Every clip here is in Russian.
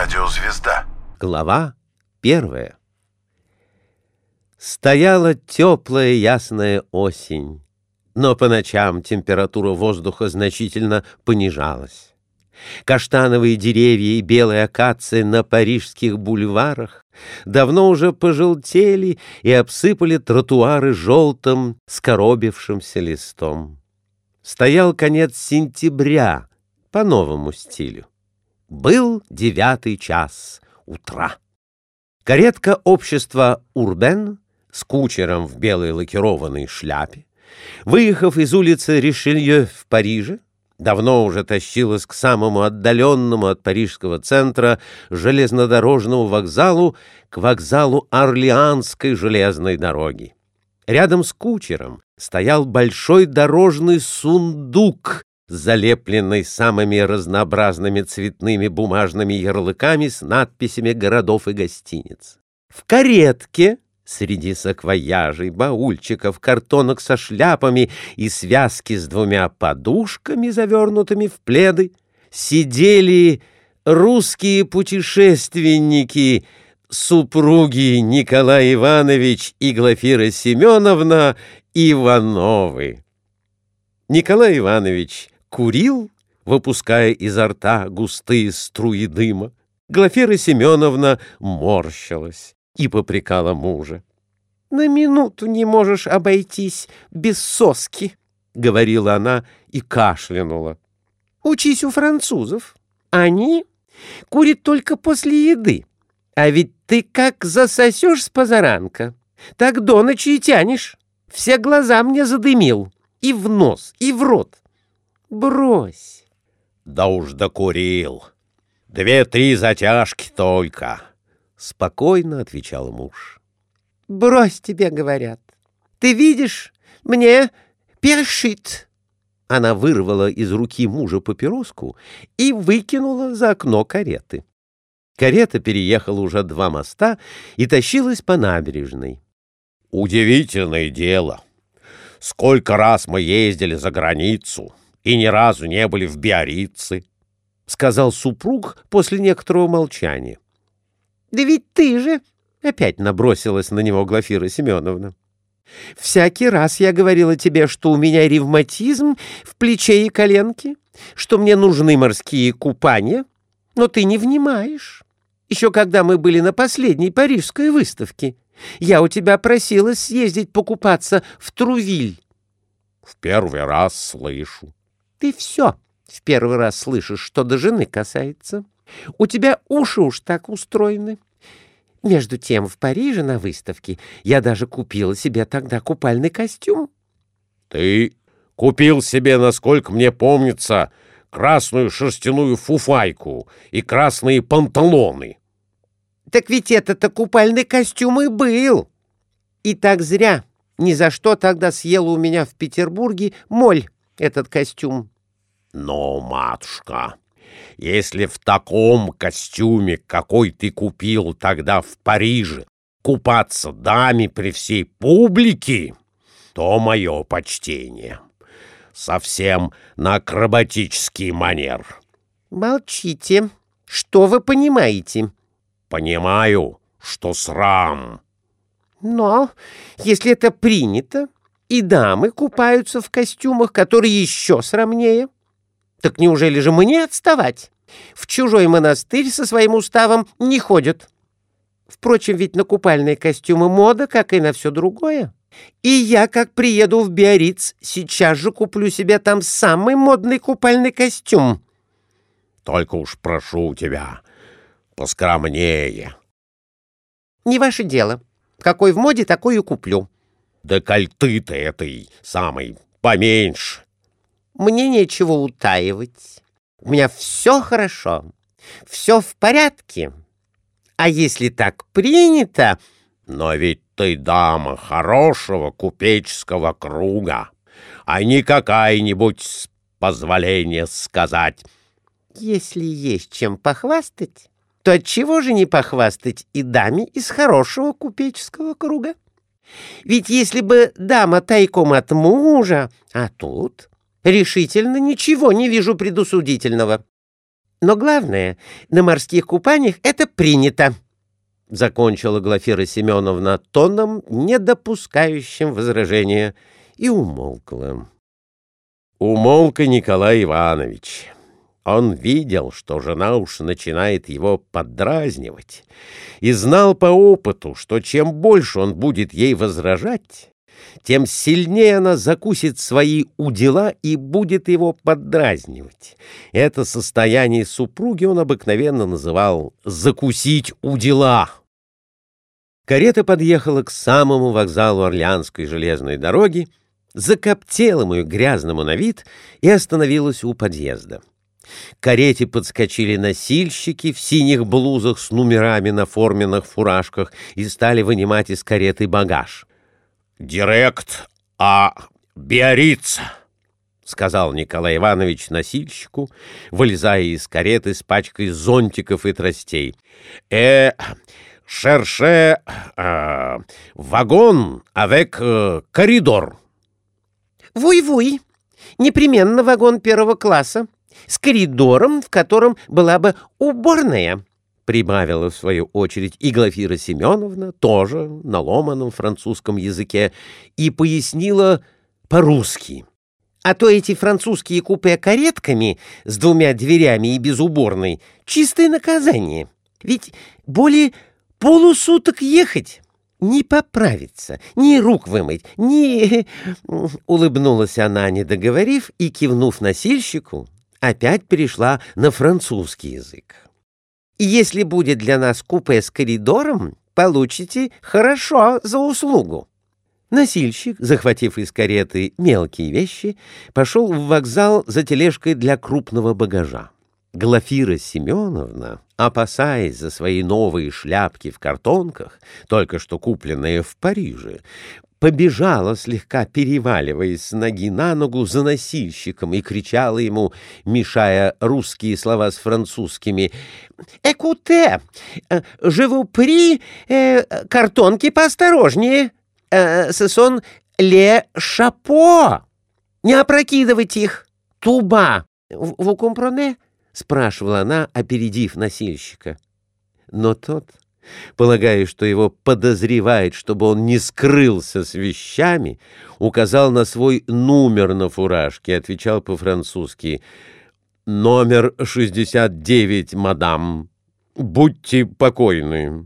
Радиозвезда. Глава 1. Стояла теплая ясная осень, но по ночам температура воздуха значительно понижалась. Каштановые деревья и белые акации на парижских бульварах давно уже пожелтели и обсыпали тротуары желтым скоробившимся листом. Стоял конец сентября по новому стилю. Был 9 час утра. Каретка общества «Урбен» с кучером в белой лакированной шляпе, выехав из улицы Ришелье в Париже, давно уже тащилась к самому отдаленному от парижского центра железнодорожному вокзалу, к вокзалу Орлеанской железной дороги. Рядом с кучером стоял большой дорожный сундук, залепленный самыми разнообразными цветными бумажными ярлыками с надписями городов и гостиниц. В каретке, среди саквояжей, баульчиков, картонок со шляпами и связки с 2 подушками, завернутыми в пледы, сидели русские путешественники, супруги Николай Иванович и Глафира Семеновна Ивановы. Николай Иванович курил, выпуская изо рта густые струи дыма. Глафира Семеновна морщилась и попрекала мужа. — На минуту не можешь обойтись без соски, — говорила она и кашлянула. — Учись у французов. Они курят только после еды. А ведь ты как засосешь с позаранка, так до ночи и тянешь. Все глаза мне задымил. И в нос, и в рот. Брось. — Да уж докурил. 2-3 затяжки только. — спокойно отвечал муж. — Брось, тебе говорят. Ты видишь, мне першит. Она вырвала из руки мужа папироску и выкинула за окно кареты. Карета переехала уже 2 моста и тащилась по набережной. — Удивительное дело. Сколько раз мы ездили за границу и ни разу не были в Биаррице, — сказал супруг после некоторого молчания. — Да ведь ты же... — опять набросилась на него Глафира Семеновна. — Всякий раз я говорила тебе, что у меня ревматизм в плече и коленке, что мне нужны морские купания, но ты не внимаешь. Еще когда мы были на последней парижской выставке, я у тебя просила съездить покупаться в Трувиль. — В первый раз слышу. — Ты все в первый раз слышишь, что до жены касается. У тебя уши уж так устроены. Между тем, в Париже на выставке я даже купила себе тогда купальный костюм. — Ты купил себе, насколько мне помнится, красную шерстяную фуфайку и красные панталоны. — Так ведь это-то купальный костюм и был. И так зря. Ни за что тогда съела у меня в Петербурге моль этот костюм. — Но, матушка, если в таком костюме, какой ты купил тогда в Париже, купаться даме при всей публике, то мое почтение. Совсем на акробатический манер. — Молчите. Что вы понимаете? — Понимаю, что срам. — Но если это принято, и дамы купаются в костюмах, которые еще срамнее, так неужели же мне отставать? В чужой монастырь со своим уставом не ходят. Впрочем, ведь на купальные костюмы мода, как и на все другое. И я, как приеду в Биарриц, сейчас же куплю себе там самый модный купальный костюм. — Только уж прошу тебя, поскромнее. — Не ваше дело. Какой в моде, такой и куплю. — Декольты-то этой самой поменьше. — Мне нечего утаивать. У меня все хорошо, все в порядке. А если так принято... — Но ведь ты дама хорошего купеческого круга, а не какая-нибудь, с позволения сказать. — Если есть чем похвастать, то отчего же не похвастать и даме из хорошего купеческого круга? Ведь если бы дама тайком от мужа, а тут решительно ничего не вижу предосудительного. Но главное, на морских купаниях это принято, — закончила Глафира Семеновна тоном, не допускающим возражения, и умолкла. Умолк и Николай Иванович. Он видел, что жена уж начинает его поддразнивать, и знал по опыту, что чем больше он будет ей возражать, тем сильнее она закусит свои удила и будет его поддразнивать. Это состояние супруги он обыкновенно называл «закусить удила». Карета подъехала к самому вокзалу Орлеанской железной дороги, закоптелому и грязному на вид, и остановилась у подъезда. К карете подскочили носильщики в синих блузах с номерами на форменных фуражках и стали вынимать из кареты багаж. «Директ Биорица», — сказал Николай Иванович носильщику, вылезая из кареты с пачкой зонтиков и тростей. «Шерше вагон avec коридор». «Вуй-вуй, непременно вагон первого класса, с коридором, в котором была бы уборная», — прибавила в свою очередь и Глафира Семеновна, тоже на ломаном французском языке, и пояснила по-русски. «А то эти французские купе каретками с двумя дверями и без уборной — чистое наказание. Ведь более полусуток ехать, не поправиться, ни рук вымыть, ни...» Улыбнулась она, не договорив, и, кивнув носильщику, опять перешла на французский язык. «Если будет для нас купе с коридором, получите хорошо за услугу». Носильщик, захватив из кареты мелкие вещи, пошел в вокзал за тележкой для крупного багажа. Глафира Семеновна, опасаясь за свои новые шляпки в картонках, только что купленные в Париже, побежала, слегка переваливаясь с ноги на ногу за носильщиком, и кричала ему, мешая русские слова с французскими: «Écoutez, je vous prie, картонки поосторожнее, ce sont les chapeaux, не опрокидывайте их, туба, vous comprenez?» — спрашивала она, опередив носильщика. Но тот, полагая, что его подозревает, чтобы он не скрылся с вещами, указал на свой номер на фуражке и отвечал по-французски: «Номер 69, мадам. Будьте покойны».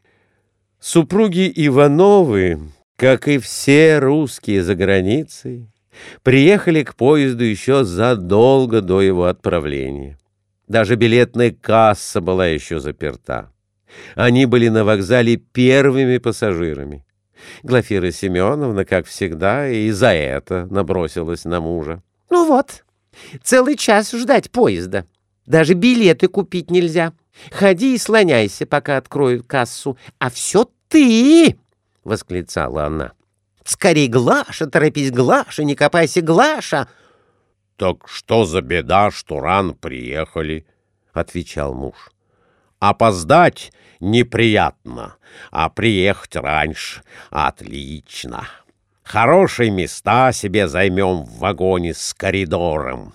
Супруги Ивановы, как и все русские за границей, приехали к поезду еще задолго до его отправления. Даже билетная касса была еще заперта. Они были на вокзале первыми пассажирами. Глафира Семеновна, как всегда, и за это набросилась на мужа. «Ну вот, целый час ждать поезда. Даже билеты купить нельзя. Ходи и слоняйся, пока откроют кассу. А все ты!» — восклицала она. «Скорей, Глаша, торопись, Глаша, не копайся, Глаша!» «Так что за беда, что рано приехали?» — отвечал муж. «Опоздать неприятно, а приехать раньше отлично. Хорошие места себе займем в вагоне с коридором.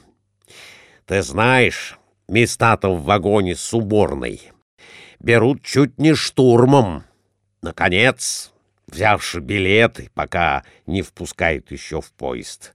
Ты знаешь, места-то в вагоне с уборной берут чуть не штурмом. Наконец, взявши билеты, пока не впускают еще в поезд,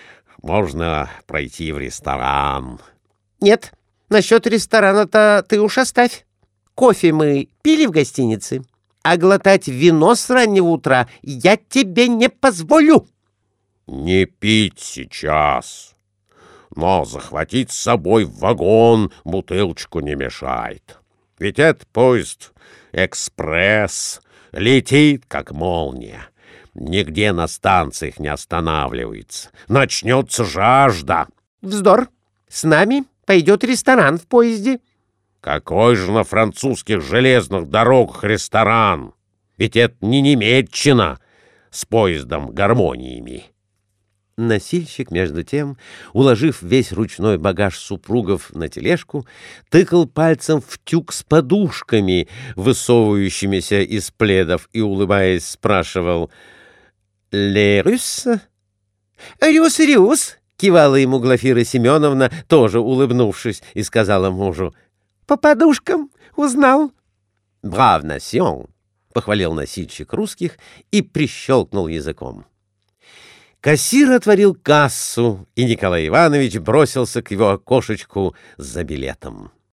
можно пройти в ресторан». «Нет, насчет ресторана-то ты уж оставь. Кофе мы пили в гостинице, а глотать вино с раннего утра я тебе не позволю». «Не пить сейчас, но захватить с собой в вагон бутылочку не мешает. Ведь этот поезд экспресс летит, как молния. Нигде на станциях не останавливается. Начнется жажда». «Вздор. С нами пойдет ресторан в поезде». «Какой же на французских железных дорогах ресторан? Ведь это не Немеччина с поездом гармониями». Носильщик, между тем, уложив весь ручной багаж супругов на тележку, тыкал пальцем в тюк с подушками, высовывающимися из пледов, и, улыбаясь, спрашивал: «Les Russes?» «Рюс-рюс, Кивала ему Глафира Семеновна, тоже улыбнувшись, и сказала мужу: «По подушкам узнал». «Брав насьон», — похвалил носильщик русских и прищелкнул языком. Кассир отворил кассу, и Николай Иванович бросился к его окошечку за билетом.